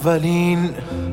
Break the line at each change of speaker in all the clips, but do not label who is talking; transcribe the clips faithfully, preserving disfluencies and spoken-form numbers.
اولین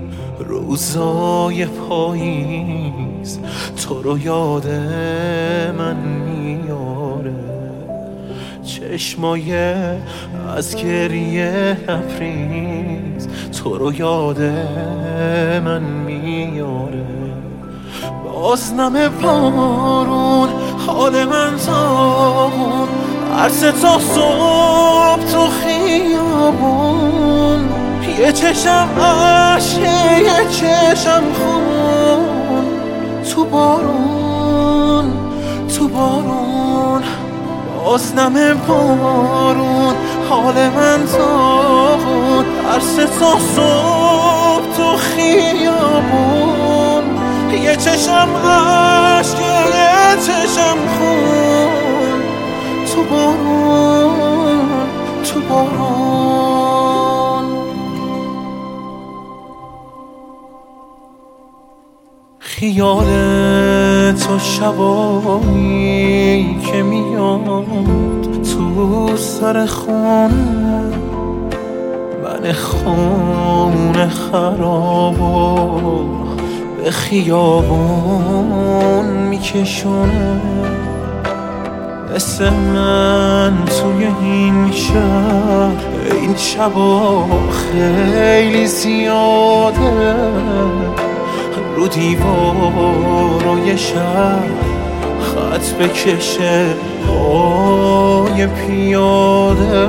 روزای پاییز تو رو یاد من میاره، چشمای از گریه لبریز تو رو یاد من میاره. باز نم بارون حال من تاون، عرص تا صبح تو خیابون، یه چشم عشقه یه چشم خون، تو بارون تو بارون. باز نم بارون حال من تاون، عرص تا صبح تو خیابون، یه چشم عشقه یه چشم خون، تو بارون تو بارون. خیال تو شبایی که میاد تو سر خونه، من خونه خرابو به خیابون میکشونه. مثل من توی این شهر این شبا خیلی زیاده، رو دیوارای شهر خط بکشه پای پیاده.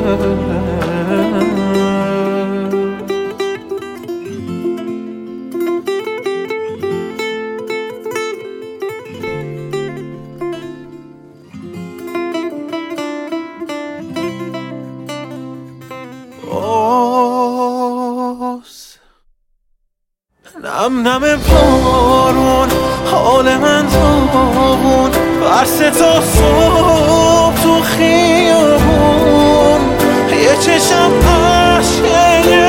نم نم بارون حال من تاون، عرص تا صبح تو خیابون، یه چشم عشقه